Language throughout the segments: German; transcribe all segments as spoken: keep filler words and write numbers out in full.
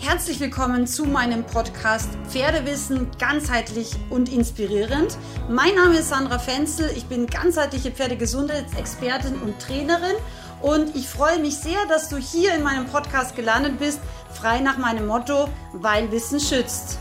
Herzlich willkommen zu meinem Podcast Pferdewissen ganzheitlich und inspirierend. Mein Name ist Sandra Fenzel, ich bin ganzheitliche Pferdegesundheitsexpertin und Trainerin und ich freue mich sehr, dass du hier in meinem Podcast gelandet bist, frei nach meinem Motto, weil Wissen schützt.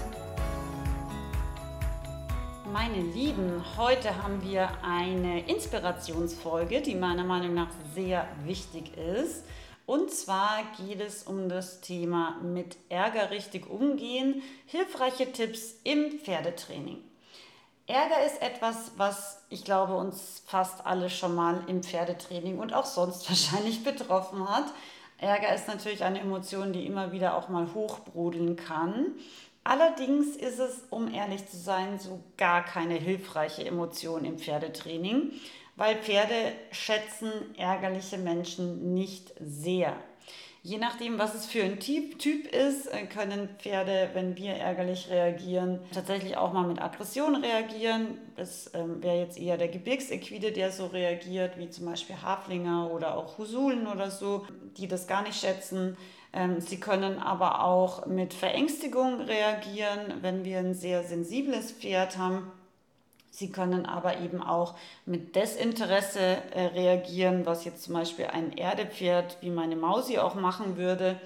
Meine Lieben, heute haben wir eine Inspirationsfolge, die meiner Meinung nach sehr wichtig ist. Und zwar geht es um das Thema mit Ärger richtig umgehen, hilfreiche Tipps im Pferdetraining. Ärger ist etwas, was ich glaube uns fast alle schon mal im Pferdetraining und auch sonst wahrscheinlich betroffen hat. Ärger ist natürlich eine Emotion, die immer wieder auch mal hochbrodeln kann. Allerdings ist es, um ehrlich zu sein, so gar keine hilfreiche Emotion im Pferdetraining, weil Pferde schätzen ärgerliche Menschen nicht sehr. Je nachdem, was es für ein Typ, typ ist, können Pferde, wenn wir ärgerlich reagieren, tatsächlich auch mal mit Aggression reagieren. Das ähm, wäre jetzt eher der Gebirgsequide, der so reagiert, wie zum Beispiel Haflinger oder auch Husulen oder so, die das gar nicht schätzen. Ähm, sie können aber auch mit Verängstigung reagieren, wenn wir ein sehr sensibles Pferd haben. Sie können aber eben auch mit Desinteresse äh, reagieren, was jetzt zum Beispiel ein Erdepferd wie meine Mausi auch machen würde.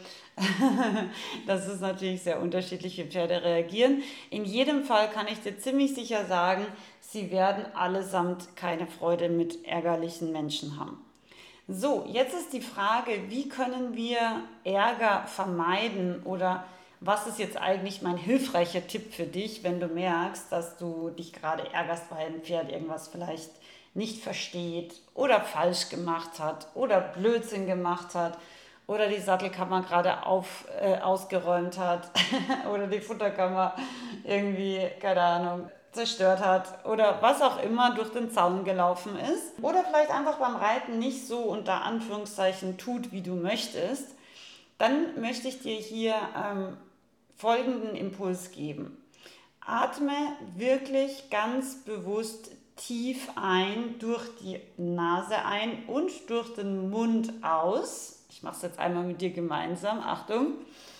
Das ist natürlich sehr unterschiedlich, wie Pferde reagieren. In jedem Fall kann ich dir ziemlich sicher sagen, sie werden allesamt keine Freude mit ärgerlichen Menschen haben. So, jetzt ist die Frage, wie können wir Ärger vermeiden oder was ist jetzt eigentlich mein hilfreicher Tipp für dich, wenn du merkst, dass du dich gerade ärgerst, weil ein Pferd irgendwas vielleicht nicht versteht oder falsch gemacht hat oder Blödsinn gemacht hat oder die Sattelkammer gerade auf, äh, ausgeräumt hat oder die Futterkammer irgendwie, keine Ahnung, zerstört hat oder was auch immer durch den Zaun gelaufen ist oder vielleicht einfach beim Reiten nicht so unter Anführungszeichen tut, wie du möchtest, dann möchte ich dir hier ähm, folgenden Impuls geben. Atme wirklich ganz bewusst tief ein, durch die Nase ein und durch den Mund aus. Ich mache es jetzt einmal mit dir gemeinsam. Achtung.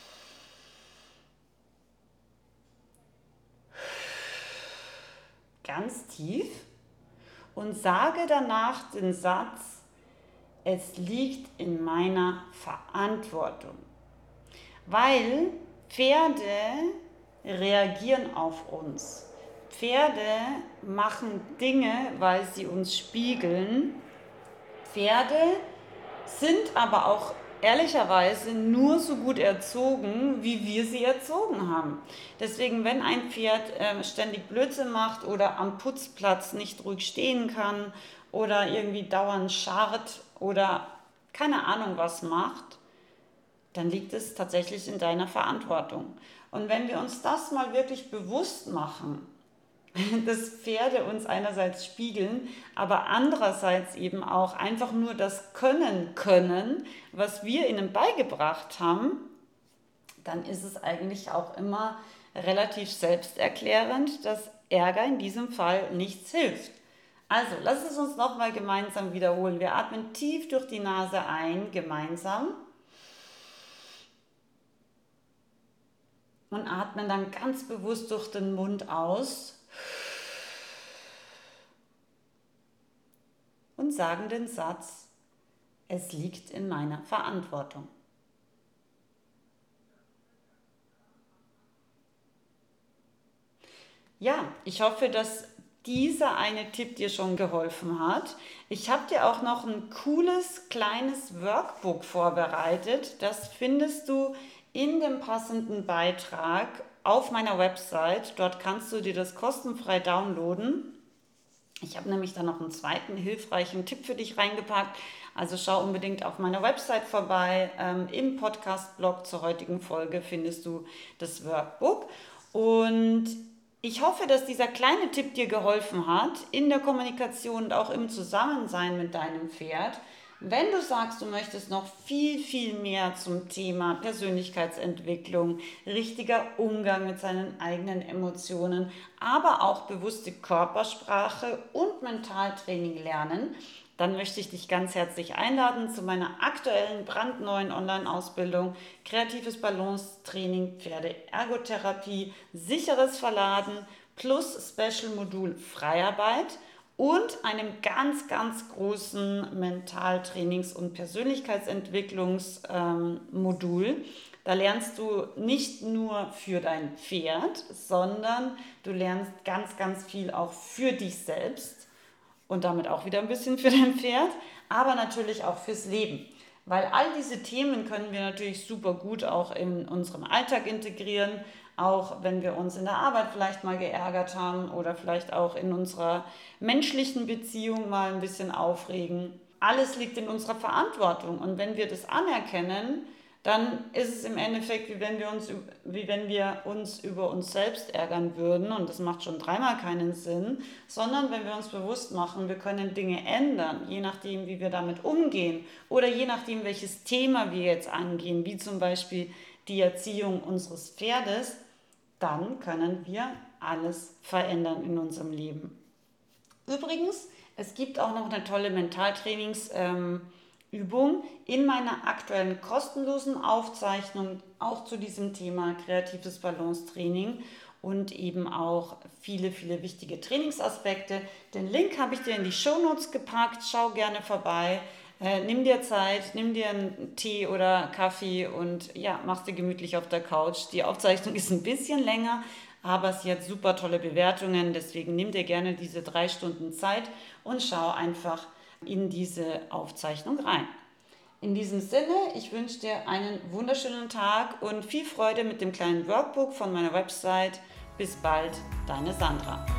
Ganz tief. Und sage danach den Satz, es liegt in meiner Verantwortung. Weil Pferde reagieren auf uns. Pferde machen Dinge, weil sie uns spiegeln. Pferde sind aber auch ehrlicherweise nur so gut erzogen, wie wir sie erzogen haben. Deswegen, wenn ein Pferd äh, ständig Blödsinn macht oder am Putzplatz nicht ruhig stehen kann oder irgendwie dauernd scharrt oder keine Ahnung was macht, dann liegt es tatsächlich in deiner Verantwortung. Und wenn wir uns das mal wirklich bewusst machen, dass Pferde uns einerseits spiegeln, aber andererseits eben auch einfach nur das können können, was wir ihnen beigebracht haben, dann ist es eigentlich auch immer relativ selbsterklärend, dass Ärger in diesem Fall nichts hilft. Also, lass es uns nochmal gemeinsam wiederholen. Wir atmen tief durch die Nase ein, gemeinsam. Und atmen dann ganz bewusst durch den Mund aus und sagen den Satz, es liegt in meiner Verantwortung. Ja, ich hoffe, dass dieser eine Tipp dir schon geholfen hat. Ich habe dir auch noch ein cooles kleines Workbook vorbereitet. Das findest du in dem passenden Beitrag auf meiner Website. Dort kannst du dir das kostenfrei downloaden. Ich habe nämlich da noch einen zweiten hilfreichen Tipp für dich reingepackt. Also schau unbedingt auf meiner Website vorbei. Ähm, im Podcast-Blog zur heutigen Folge findest du das Workbook. Und ich hoffe, dass dieser kleine Tipp dir geholfen hat in der Kommunikation und auch im Zusammensein mit deinem Pferd. Wenn du sagst, du möchtest noch viel, viel mehr zum Thema Persönlichkeitsentwicklung, richtiger Umgang mit seinen eigenen Emotionen, aber auch bewusste Körpersprache und Mentaltraining lernen dann möchte ich dich ganz herzlich einladen zu meiner aktuellen brandneuen Online-Ausbildung Kreatives Balancetraining Pferde-Ergotherapie, sicheres Verladen plus Special-Modul Freiarbeit und einem ganz, ganz großen Mentaltrainings- und Persönlichkeitsentwicklungsmodul. Da lernst du nicht nur für dein Pferd, sondern du lernst ganz, ganz viel auch für dich selbst und damit auch wieder ein bisschen für dein Pferd, aber natürlich auch fürs Leben. Weil all diese Themen können wir natürlich super gut auch in unserem Alltag integrieren, auch wenn wir uns in der Arbeit vielleicht mal geärgert haben oder vielleicht auch in unserer menschlichen Beziehung mal ein bisschen aufregen. Alles liegt in unserer Verantwortung und wenn wir das anerkennen, dann ist es im Endeffekt, wie wenn wir uns, wie wenn wir uns über uns selbst ärgern würden, und das macht schon dreimal keinen Sinn, sondern wenn wir uns bewusst machen, wir können Dinge ändern, je nachdem, wie wir damit umgehen oder je nachdem, welches Thema wir jetzt angehen, wie zum Beispiel die Erziehung unseres Pferdes, dann können wir alles verändern in unserem Leben. Übrigens, es gibt auch noch eine tolle Mentaltrainings- ähm, Übung in meiner aktuellen kostenlosen Aufzeichnung auch zu diesem Thema kreatives Balancetraining und eben auch viele, viele wichtige Trainingsaspekte. Den Link habe ich dir in die Shownotes gepackt. Schau gerne vorbei. Äh, nimm dir Zeit, nimm dir einen Tee oder Kaffee und ja, mach's dir gemütlich auf der Couch. Die Aufzeichnung ist ein bisschen länger, aber sie hat super tolle Bewertungen. Deswegen nimm dir gerne diese drei Stunden Zeit und schau einfach in diese Aufzeichnung rein. In diesem Sinne, ich wünsche dir einen wunderschönen Tag und viel Freude mit dem kleinen Workbook von meiner Website. Bis bald, deine Sandra.